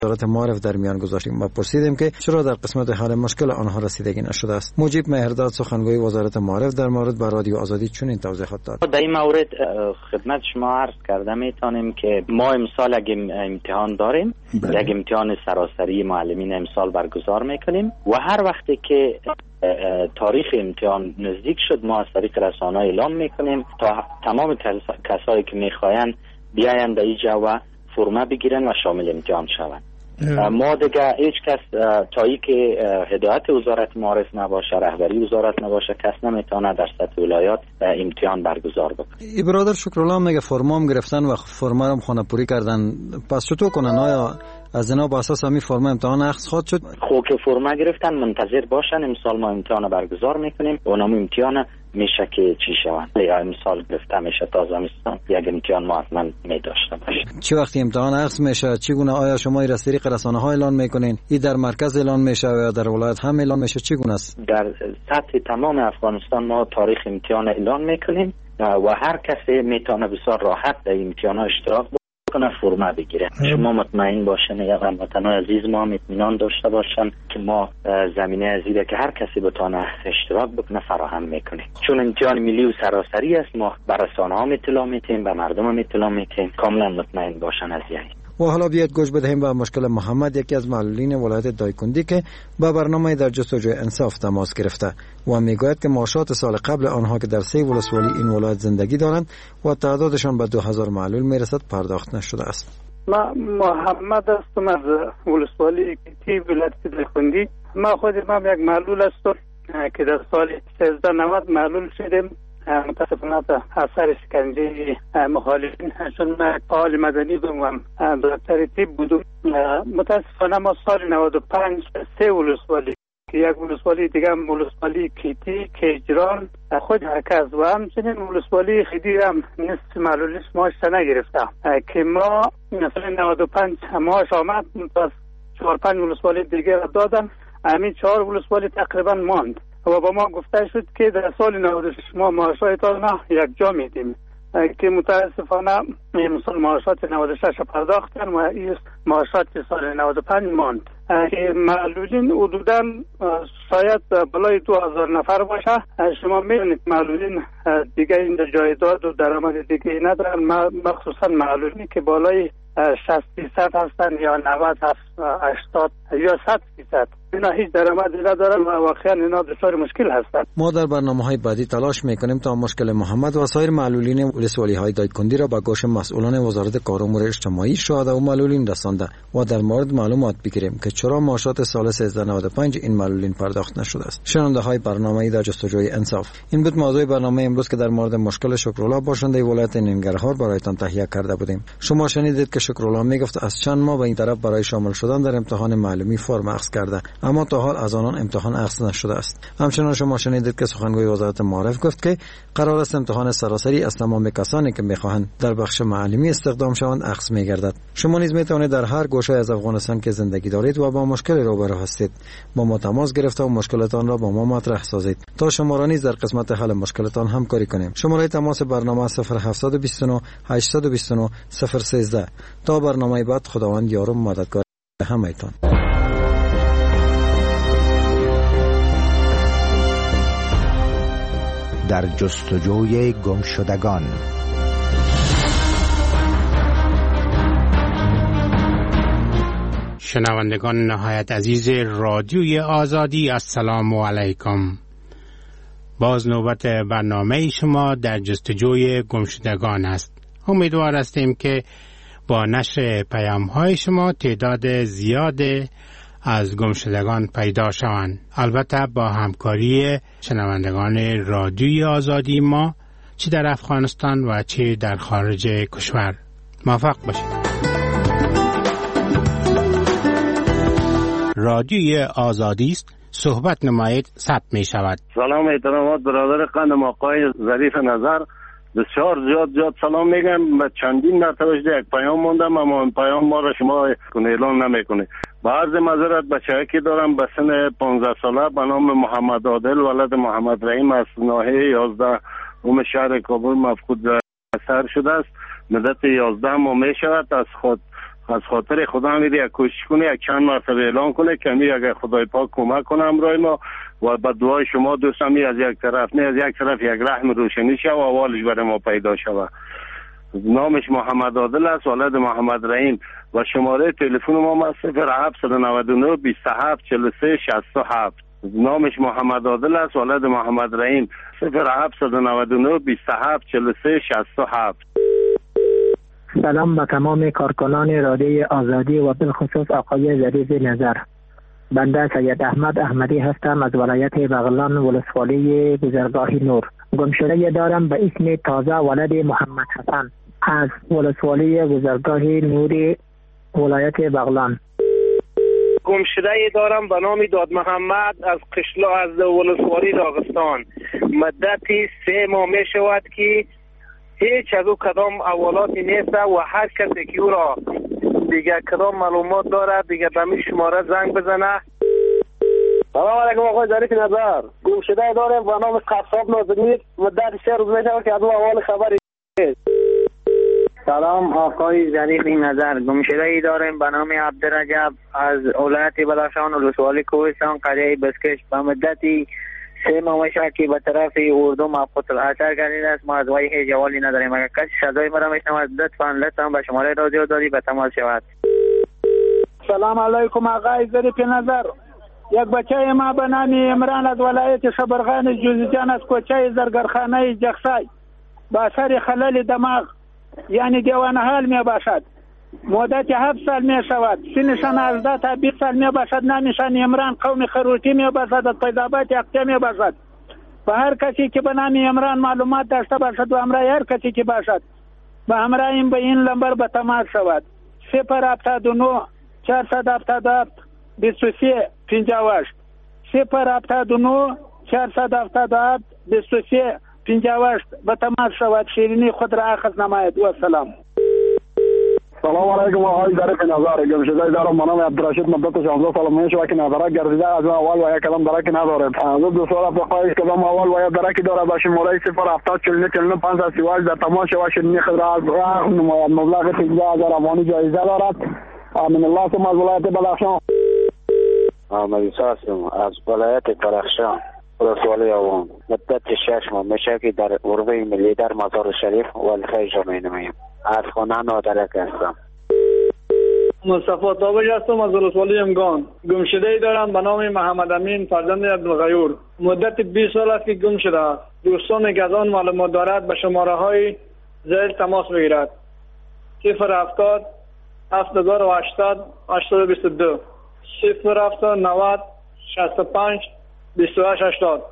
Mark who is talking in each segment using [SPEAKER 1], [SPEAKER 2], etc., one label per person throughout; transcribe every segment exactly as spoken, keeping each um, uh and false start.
[SPEAKER 1] وزارت معارف در میان گذاشتیم و پرسیدیم که چرا در قسمت حل مشکل آنها رسیدگی نشده است. مجیب مهرداد سخنگوی وزارت معارف در مورد به رادیو آزادی چنین توضیحات داد.
[SPEAKER 2] در این مورد خدمت شما عرض کرده میتونیم که ما امسال یک امتحان داریم، یک امتحان سراسری معلمین امسال برگزار میکنیم و هر وقتی که تاریخ امتحان نزدیک شد ما از طریق رسانه اعلام میکنیم تا تمام کسایی که میخواین بیاین در اینجا و فرمه بگیرن و شامل امتحان شوند. ما دیگه هیچ کس تا ای که هدایت وزارت معارف نباشه، رهبری وزارت نباشه، کس نمیتونه در سطح ولایات امتحان برگزار بکنه.
[SPEAKER 1] ای برادر شکرالله میگه فرمام گرفتن و فرما رو خانه پوری کردن، پس چطور کنن؟ آیا از اینا با اساس همین فرما امتحان اخذ خواهد شد؟
[SPEAKER 2] خب که فرما گرفتن منتظر باشن، امسال ما امتحان برگزار میکنیم و اونم امتحان میشه که چی شوند. یا امسال گرفته میشه تا زمستان یک امتحان ما حتما می داشته باشیم.
[SPEAKER 1] چه وقتی امتحان اخذ میشه چگونه؟ آیا شما این از طریق رسانه ها اعلان میکنین؟ این در مرکز اعلان میشه یا در ولایت هم اعلان میشه؟ چگونه است؟
[SPEAKER 2] در سطح تمام افغانستان ما تاریخ امتحان اعلان میکنیم و هر کسی میتونه بسیار راحت در امتحان اشتراک کنه، فرما بگیره. شما مطمئن باشن یا هموطنان عزیز ما اطمینان داشته باشن که ما زمینه ازیده که هر کسی بتونه اشتراک بکنه فراهم میکنه. چون امتحان ملی و سراسری است، ما بر رسانه ها اطلاع میدیم، به مردم هم اطلاع میدیم، کاملا مطمئن باشن از یعنی.
[SPEAKER 1] و حالا بیاید گوش بدهیم به مشکل محمد، یکی از معلولین ولایت دایکندی که با برنامه در جستجوی انصاف تماس گرفته و میگوید که معاشات سال قبل آنها که در سه ولسوالی این ولایت زندگی دارند و تعدادشان به دو هزار معلول میرسد پرداخت نشده است.
[SPEAKER 3] ما محمد هستم از ولسوالی کیتی ولایت دایکندی. ما خود ما یک معلول هستم که در سال سیزده نود معلول شدیم. متاسفانه اثر شکنجه مخالفین، چون من فعال مدنی بودم، دکتر طب بودم. متاسفانه ما سال نود و پنج سه ولسوالی که یک ولسوالی دیگه هم ولسوالی کیتی کیجران خود حرکت و همچنین ولسوالی خیدی هم نصف معلولیش ماش نگرفته که ما مثلا نود و پنج ماش آمد، پس چهار پنج ولسوالی دیگه را دادن، همین چهار ولسوالی تقریبا ماند و با ما گفته شد که در سال نود و شش ما معاشاتتان یک جا میدیم که متاسفانه امسال معاشات نود و شش پرداختن و این معاشات سال نود و پنج ماند. معلولین حدوداً شاید بالای دو هزار نفر باشه. شما می‌بینید معلولین دیگه این جایداد و درآمد دیگه ندارن، مخصوصا معلولینی که بالای شصت فیصد هستن یا نود هشتاد یا صد فیصد اینا هیچ درآمدی ندارن و واقعا اینا دچار مشکل هستن.
[SPEAKER 1] ما در برنامه‌های بعدی تلاش میکنیم تا مشکل محمد و سایر معلولین ولسوالی‌های دایکندی را به گوش مسئولان وزارت کار و امور اجتماعی، شهدا و معلولین رسانده و در مورد معلومات بگیریم که چرا معاشات سال سیزده نود و پنج این معلولین پرداخت نشده است. شنونده‌های برنامه‌ای در جستجوی انصاف، این بود موضوع برنامه امروز که در مورد مشکل شکرالله باشنده ولایت ننگرهار برایتان تهیه کرده بودیم. شما شنیدید که شکرالله میگفت از چند ماه به این طرف برای شامل شدن در امتحان معلمی فرم اخذ کرده، اما تا حال از آنان امتحان اخذ نشده است. همچنین شما شنیدید که سخنگوی وزارت معارف گفت که قرار است امتحان سراسری از تمام کسانی که میخواهند در بخش معلمی استخدام شوند اخذ میگردد. شما نیز میتوانید در هر گوشه از افغانستان که زندگی دارید و با مشکل روبرو هستید با ما تماس گرفته و مشکلتان را با ما مطرح سازید تا شما را نیز در قسمت حل مشکلتان همکاری کنیم. شماره تماس برنامه صفر هفت دو نه هشت دو نه صفر یک سه. تا برنامه بعد، خداوند یار و مددگار همه‌تان.
[SPEAKER 4] در جستجوی گمشدگان.
[SPEAKER 5] شنوندگان نهایت عزیز رادیوی آزادی، السلام علیکم. باز نوبت برنامه شما در جستجوی گمشدگان است. امیدوار هستیم که با نشر پیام های شما تعداد زیاد از گمشدگان پیدا شوند، البته با همکاری شنوندگان رادیوی آزادی ما، چه در افغانستان و چه در خارج کشور. موفق باشید. رادیوی آزادی است، صحبت نمایید ثبت می شود.
[SPEAKER 6] سلام احترامات برادر قندم آقای ظریف نظر، بسیار زیاد زیاد سلام میگم. و چندین مرتبه یک پیام موندم اما این پیام ما را شما اعلان نمیکنه. با عرض معذرت بچه‌ای که دارم به سن پانزده ساله به نام محمد عادل ولد محمد رحیم از ناحیه یازده اوم شهر کابل مفقود اثر شده است. مدت یازده ماه می شود از خود از خاطر خدا میری یک کوشش کنه، یک چند مرتبه اعلان کنه که می اگر خدای پاک کمک کنه امرای ما و با دعای شما دوستان می از یک طرف نه از یک طرف یک رحم روشنی شود و اولش برای ما پیدا شود. نامش محمد عادل است، ولد محمد رحیم و شماره تلفن ما صفر هفت نه نه بیست و هفت چهل و سه شصت و هفت. نامش محمد عادل است، ولد محمد رحیم صفر هفت نه نه بیست و هفت چهل و سه شصت و هفت.
[SPEAKER 7] سلام به تمام کارکنان رادیو آزادی و بالخصوص آقای ظریف نظر. بنده سید احمد احمدی هستم از ولایت بغلان ولسوالی گذرگاه نور. گمشده دارم به اسم تازه ولد محمد حسن از ولسوالی گذرگاه نور ولایت بغلان.
[SPEAKER 8] گمشده دارم به نام داد محمد از قشلا از ولسوالی داغستان. مدتی سه ماه می شود که هیچ از او کدام اولاتی نیست و هر کسی که او را دیگه کدام معلومات داره دیگه به می شماره زنگ بزنه.
[SPEAKER 9] سلام علیکم آقای ظریف نظر. گمشده دارم به نام قصاب نازنین. مدت سه روز می شود که از او اول خبری نیست.
[SPEAKER 10] سلام آقای ظریف نظر. گمشده دارم به نام عبدالرجب از ولایت بدخشان ولسوالی کوهستان قریه بسکش. به مدتی سه ماه شد که به طرف اردو مبخوت الاثر گردیده است. ما از وی هیچ جوالی نداریم. اگر کسی صدای مرا میشنود لطفا لطفا به شماره رادیو داری به تماس شود.
[SPEAKER 3] سلام علیکم آقای ظریف نظر. یک بچه ما به نام عمران از ولایت شبرغان جوزجان از کوچه زرگرخانه جخسای با اثر خلل دماغ یعنی دیوان حال می باشد. مدت هفت سال می شود. سنشان از ده تا بیست سال می باشد. نامشان عمران قوم خروتی می باشد. از پیدابات یقتی می باشد. و هر کسی که به نام عمران معلومات داشته باشد و همراه هر کسی که باشد و همراه این به این لمبر به تماس شود. صفر هفتاد و نه چهارصد هفتاد و هفت بیست و سه پنجاه و هشت. صفر هفتاد و نه چهارصد هفتاد و هفت بیست و سه پنجاه و هشت به تماس شود. شیرینی خود را اخذ نماید. و سلام.
[SPEAKER 11] سلام علیکم آقای ظریف نظر. گمشده دارم به نام عبدالرشید. مدت شانزده سال می شود که ندارک گردیده. از اول و یک کلام درک ندارم. از دو سال بخواهش کدام اول و یک درکی دارد به شماره صفر هفتاد چهل و نه چهل و نه پانصد و سی و هشت در تماس شود. شیرینی خود را اخذ نماید. مبلغ پانزده هزار افغانی جایزه دارد. من الله ثم از ولایت بدخشان.
[SPEAKER 12] محمد عیسی هستم از ولایت بدخشان ولسوالی آوان. مدت شش ماه میشه که در عرضه ملی در مزار شریف والخیر جامعه نمایم. از خانه نادرک هستم.
[SPEAKER 13] مصطفی تابش هستم از ولسوالی امگان. گمشده دارم به نام محمد امین فرزند عبدالغیور. مدت بیست سال است که گم شده. دوستان که از آن معلومات دارد به شماره های زیر تماس بگیرد. صفر هفتاد هفت هزار و هشتاد هشتاد و بیست و دو صفر هفتاد نود شصت و پنج بیست و هشت هشتاد.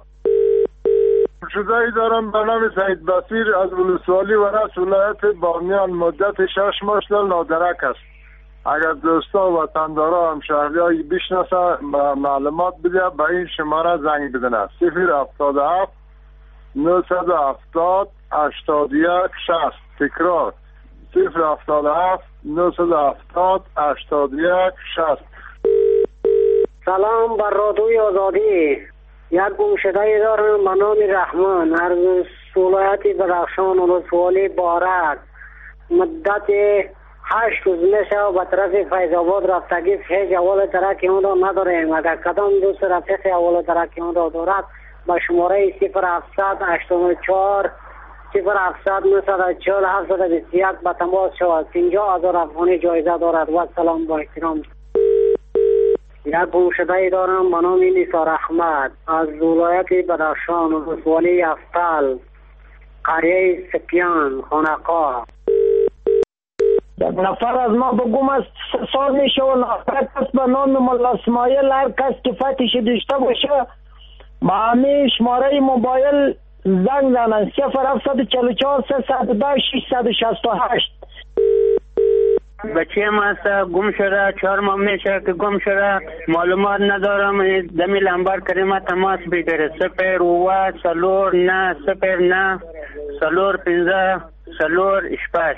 [SPEAKER 14] گمشده دارم به نام سعید بصیر از ولسوالی و رأس ولایت بامیان. مدت شش ماه نادرک است. اگر دوستا و وطندارا همشهریایی بشناسه معلومات بده به این شماره زنگ بدن. صفر هفتاد و هفت نهصد و هفتاد هشتاد و یک شصت. تکرار صفر هفتاد و هفت نهصد و هفتاد هشتاد و یک شصت.
[SPEAKER 15] سلام بر رادیوی آزادی. یک گمشده دارم به نام رحمان از ولایت بدخشان ولسوالی بارک. مدت هشت روز میشه و به طرف فیض آباد رفتگی هیچ اول ترک اون را نداریم. اگر کدام دوست رفیق اول ترک اون را دارد به شماره صفر هفتصد هشتاد و چهار صفر هفتصد نهصد و چهل هفتصد و بیست و یک به تماس شود. پنجاه هزار افغانی جایزه دارد. و سلام با احترام. یک گمشده دارم به نام نثار احمد از ولایت بدخشان ولسوالی افتال قریه سپیان خانقاه.
[SPEAKER 16] یک نفر از ما به گم است سال میشه و نفر کس به نام ملا اسماعیل. هر کس که فتش داشته باشه با همه شماره موبایل زنگ زنن. صفر هفتصد و چهل و چهار سیصد و ده ششصد و شصت و هشت.
[SPEAKER 10] بچه ما است گم شده. چهار ماه میشه که گم شده. معلومات ندارم. دمی لمبر کریمه تماس بگیره. صفر و سلور نه صفر نه سلور پنزه سلور اشپاش.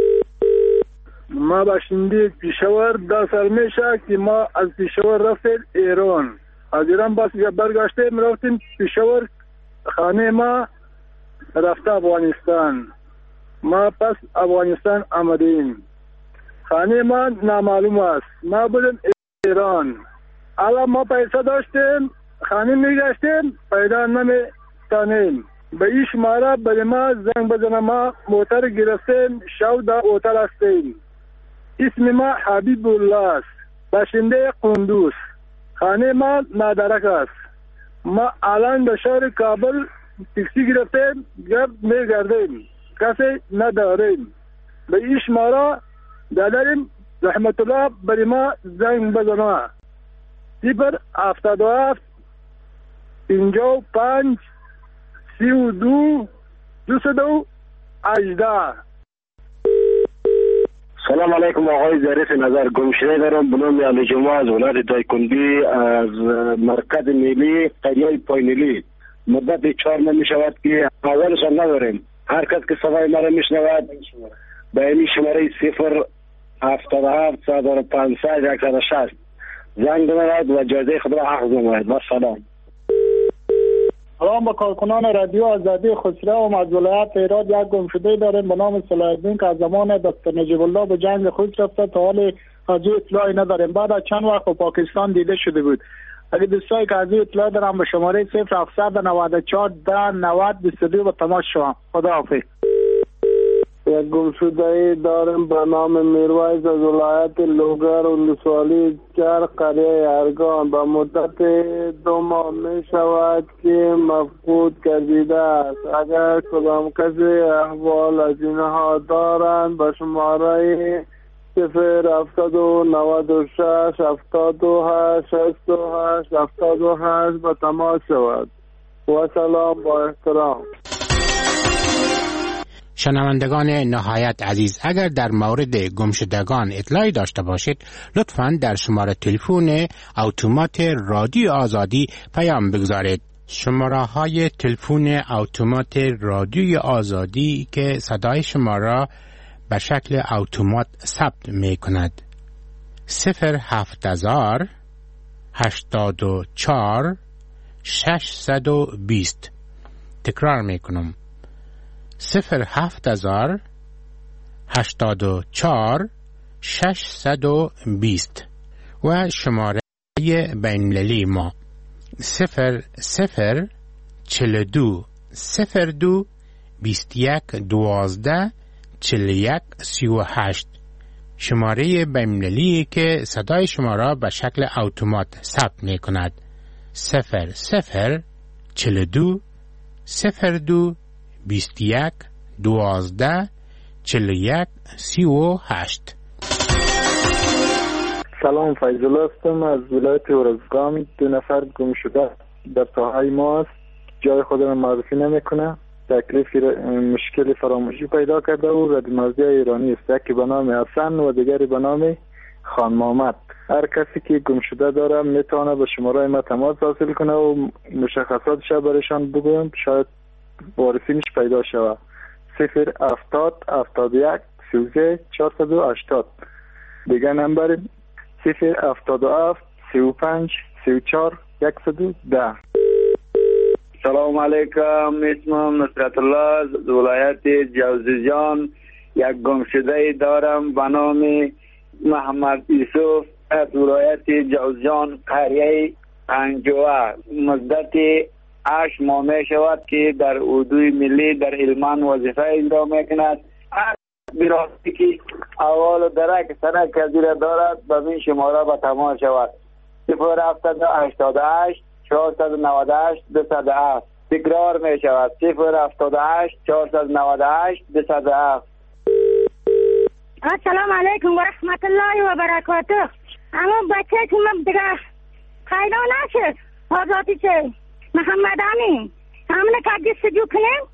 [SPEAKER 14] ما باشنده پیشور ده سال میشه که ما از پیشور رفتیم ایران. از ایران باز برگشتیم رفتیم پیشور خانه ما رفته افغانستان. ما پس افغانستان آمدیم. خانه ما نامعلوم است. ما بودیم ایران. الان ما پیسه داشتیم، خانه میگشتیم، پیدا نمیتانیم. به این شماره برای ما زنگ بزنه. ما موتر گرفتیم، شو در هتل هستیم. اسم ما حبیب الله است، باشنده قندوز. خانه ما نادرک است. ما الان به شهر کابل تاکسی گرفتیم، گرد میگردیم، کسی نداریم. به این شماره داداریم رحمت الله برای ما زنگ بزنه. صفر هفتاد و هفت پنجاه و پنج سی و دو دویست و هجده.
[SPEAKER 6] سلام علیکم آقای ظریف نظر. گمشده دارم به نام علی جمعه از ولایت دایکندی از مرکز ملی قریه پایینلی. مدت چهار ماه می شود که اولش نداریم. هر کس که صدای مرا میشنود به این شماره صفر هفتاد و هفت صد و پانصد صد و شصت زنگ بزنید و جایزه خود را حفظ نماید. با سلام.
[SPEAKER 13] سلام به کارکنان رادیو آزادی خسرو و از ولایت هرات. یک گمشده داریم به نام صلاح الدین که از زمان دکتر نجیب الله به جنگ خود رفته، تا حال از او اطلاعی نداریم. بعد از چند وقت پاکستان دیده شده بود. اگه دوستایی که از او اطلاع دارم به شماره صفر هفتصد و نود و چهار ده نود بیست و دو به تماس شوم. خدا حافظ.
[SPEAKER 14] یک گمشده دارم به نام میرویس از ولایت لوگر و لسوالی چر قریه ارگان. به مدت دو ماه می شود که مفقود گردیده است. اگر کدام کسی احوال از اینها دارند به شماره صفر هفتاد و نود و شش هفتاد و هشت شصت و هشت هفتاد و هشت به تماس شود. و سلام با احترام.
[SPEAKER 5] شنوندگان نهایت عزیز، اگر در مورد گمشدگان اطلاعی داشته باشید لطفاً در شماره تلفن اتومات رادیو آزادی پیام بگذارید. شماره های تلفن اتومات رادیو آزادی که صدای شما را به شکل اتومات ثبت می کند: صفر هفت هزار هشتاد و چهار ششصد و بیست. تکرار می کنم: صفر هفت هزار هشتاد و چهار ششصد و بیست. و شماره بین‌المللی ما صفر صفر چهل و دو صفر دو بیست و یک دوازده چهل و یک سی و هشت. شماره بین‌المللی که صدای شما را به شکل اتومات ثبت می کند: صفر صفر چهل و دو صفر دو بیست و یک دوازده چهل و یک سی و هشت.
[SPEAKER 14] سلام، فیض الله هستم از ولایت ارزگان. دو نفر گم شده در ساحه ما است. جای خود را معرفی نمیکنه. تکلیف مشکل فراموشی پیدا کرده و رد مرزی ایرانی است. یکی به نام حسن و دیگری به نام خان محمد. هر کسی که گم شده داره میتونه به شماره ما تماس حاصل کنه و مشخصاتش برایشان بگویم، شاید وارثینش پیدا شود. صفر هفتاد هفتاد و یک سی و سه چهارصد و هشتاد. دیگه نمبر صفر هفتاد و هفت سی و پنج سی و چهار صد و ده.
[SPEAKER 17] سلام علیکم، اسمم نصرت الله از ولایت جوزجان. یک گمشده دارم به نام محمد یوسف از ولایت جوزجان قریه پنجوه. مدت هشت ماه می شود که در اردوی ملی در علمان وظیفه اجرا میکند. هر براستی که اول درک سنه کذیره دارد به این شماره به تماس شود: صفر هفتاد و هشتاد و هشت چهارصد و نود و هشت دویست و هفت. تکرار می شود: صفر هفتاد و هشت چهارصد و نود و هشت دویست و هفت.
[SPEAKER 18] السلام علیکم و رحمت الله و برکاته. اما بچه که من دیگه خیلی نشد آزادی چه محمد امین همونه که جستجو کنیم.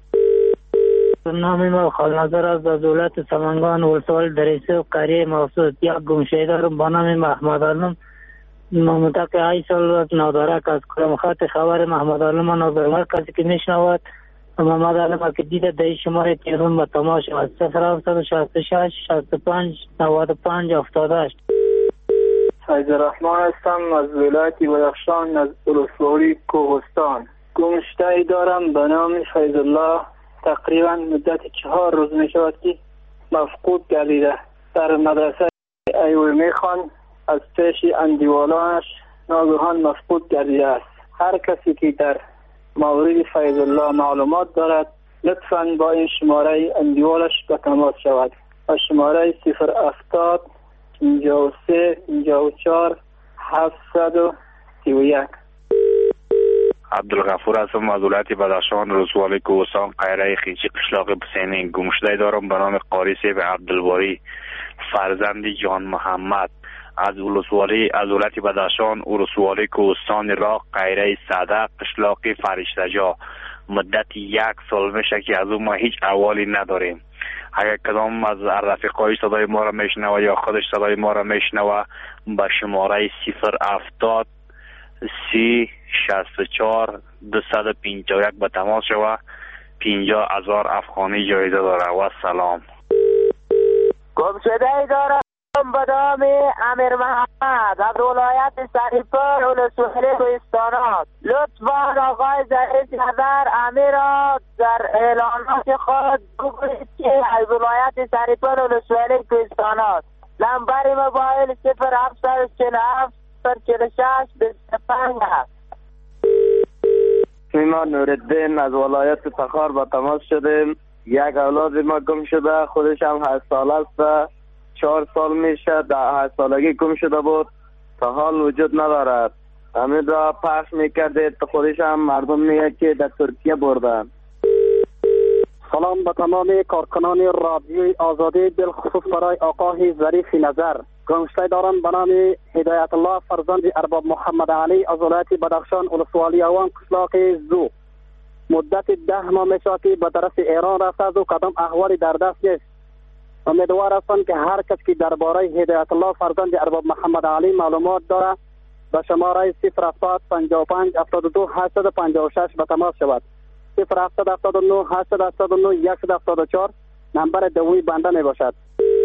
[SPEAKER 7] نامی ما خال نظر از دولت سمنگان ولسوال دریسه و قریه مخصوص. یک گمشده دارم با نام محمد علم. ممتق ای سال نادارک از کلم خط خبر محمد علم و نادارک کسی که میشنود محمد علم که دیده دهی شماره تیرون با تماش از صفر هفتصد و شصت و شش شصت و پنج نود و پنج هفتاد و هشت.
[SPEAKER 13] فیض الرحمن هستم از ولایت بدخشان از ولسوالی کوهستان. گمشده دارم به نام فیض الله. تقریبا مدت چهار روز می شود که مفقود گردیده. در مدرسه ایوه میخوان از پیش اندیوالانش ناگهان مفقود گردیده است. هر کسی که در مورد فیض الله معلومات دارد لطفاً با این شماره اندیوالش به تماس شود. و شماره صفر هفتاد پنجاه و سه پنجاه و چهار هفتصد و سی و یک.
[SPEAKER 19] عبدالغفور هستم از ولایت بدخشان، ولسوالی کوهستان، قیره خیچی، قشلاق حسینی. گمشده دارم به نام قاری سیف عبدالباری، فرزند جان محمد، از ولسوالی از ولایت بدخشان، ولسوالی کوهستان راق، قیره صدق، قشلاق فرشته‌جا. مدت یک سال میشه که از اون ما هیچ احوالی نداریم. اگر کدام از رفیقای صدای ما را میشنوه یا خودش صدای ما را میشنوه به شماره صفر هفتاد سی شصت و چهار دویست و پنجاه و یک به تماس شوه. پنجاه هزار افغانی جایزه داره. و سلام.
[SPEAKER 20] گمشده ای دارم به نام امیر محمد از ولایت سریپور ولسوالی کوهستانات. لطفا آقای ظریف نظر امیر را در اعلانات خود بگویید که از ولایت سریپور ولسوالی کوهستانات. نمبر موبایل صفر هفتصد و چهل و هفت صفر چهل و شش بیست و پنج است.
[SPEAKER 21] ما نورالدین از ولایت تخار با تماس شدیم. یک اولاد ما گم شده، خودش هم هشت ساله است، چهار سال میشه در هشت سالگی گم شده بود، تا حال وجود ندارد. همین را پخش میکردید، خودش هم مردم میگه که در ترکیه بردن.
[SPEAKER 22] سلام به تمام کارکنان رادیوی آزادی، بالخصوص برای آقای ظریف نظر. گمشته دارم به نام هدایت الله فرزند ارباب محمد علی از ولایت بدخشان، ولسوالی اوان، قشلاق زو. مدت ده ماه میشه که به طرف ایران رفته و کدام احوالی در دست نیست. امیدوار هستم که هر کس که درباره هدایت الله فرزند ارباب محمد علی معلومات داره به شماره صفر هفتاد پنجاه و پنج هفتاد و دو هشتصد و پنجاه و شش به تماس شود. صفر هفتاد هفتاد و نه هشتصد و هفتاد و نه صد و هفتاد و چهار نمبر دوی بنده می باشد.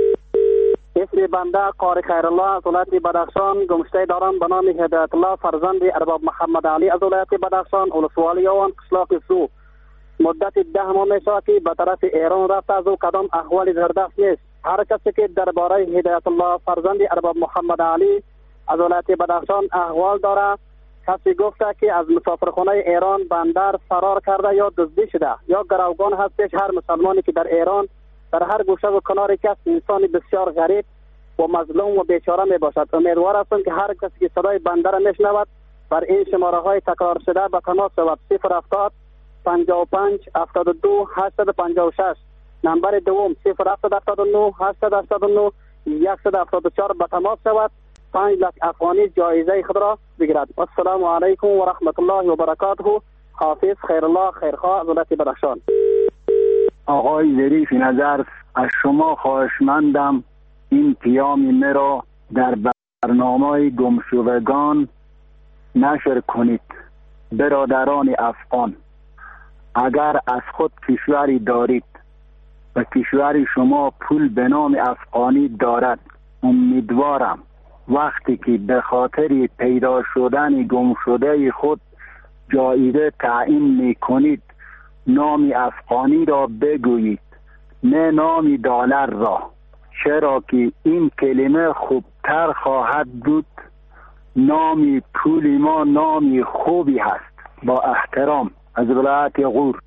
[SPEAKER 22] اسم بنده قاری خیرالله از ولایت بدخشان. گمشته دارم به نام هدایت الله فرزند ارباب محمد علی از ولایت بدخشان، ولسوالی اوان، قشلاق زو. مدت ده ماه میشه که به طرف ایران رفته از او کدام احوالی در دست نیست. هر کسی که درباره هدایت الله فرزند ارباب محمد علی از ولایت بدخشان احوال داره، کسی گفته که از مسافرخانه ایران بندر فرار کرده یا دزدی شده یا گروگان هستش. هر مسلمانی که در ایران در هر گوشه و کناری کس انسان بسیار غریب و مظلوم و بیچاره می باشد. امیدوار هستم که هر کسی که صدای بنده را میشنود بر این شماره های تکرار شده به تماس شود. صفر هفتاد پنجاه و پنج هفتاد و دو هشتصد و پنجاه و شش نمبر دوم صفر هفتاد هفتاد و نه هشتصد و هفتاد و نه صد و هفتاد و چهار به تماس شود. پنج لک افغانی جایزه خود را بگیرد. السلام علیکم و رحمت الله و برکاته. حافظ خیرالله خیرخواه از ولایت بدخشان.
[SPEAKER 11] آقای ظریف نظر، از شما خواهشمندم این پیام مرا در برنامه گمشدگان نشر کنید. برادران افغان، اگر از خود کشوری دارید و کشور شما پول به نام افغانی دارد، امیدوارم وقتی که به خاطر پیدا شدن گمشده خود جایزه تعیین می کنید نام افغانی را بگویید، نه نام دلار را، چرا که این کلمه خوبتر خواهد بود. نام پول ما نام خوبی هست. با احترام از ولایت غور.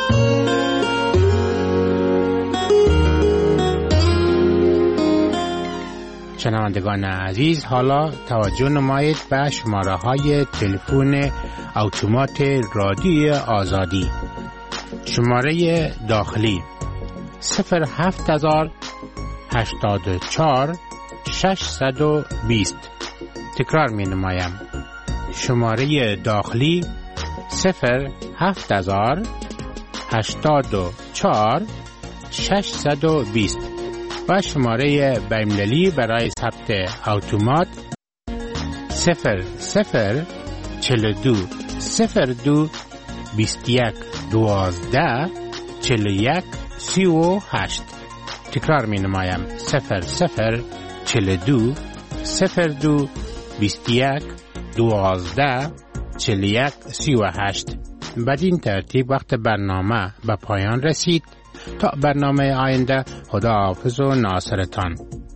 [SPEAKER 5] شنوندگان عزیز، حالا توجه نمایید به شماره های تلفن اتومات رادیوی آزادی. شماره داخلی صفر هفت هزار هشتاد و چهار ششصد و بیست. تکرار می نمایم. شماره داخلی صفر هفت هزار هشتاد و چهار ششصد و بیست و شماره بین‌المللی برای ثبت اتومات صفر صفر چهل و دو صفر دو بیست و یک دوازده چهل و یک سی و هشت. تکرار می نمایم. صفر صفر چهل و دو صفر دو بیست و یک دوازده چهل و یک سی و هشت. بدین ترتیب وقت برنامه به پایان رسید. تا برنامه آینده، خدا حافظ و ناصرتان.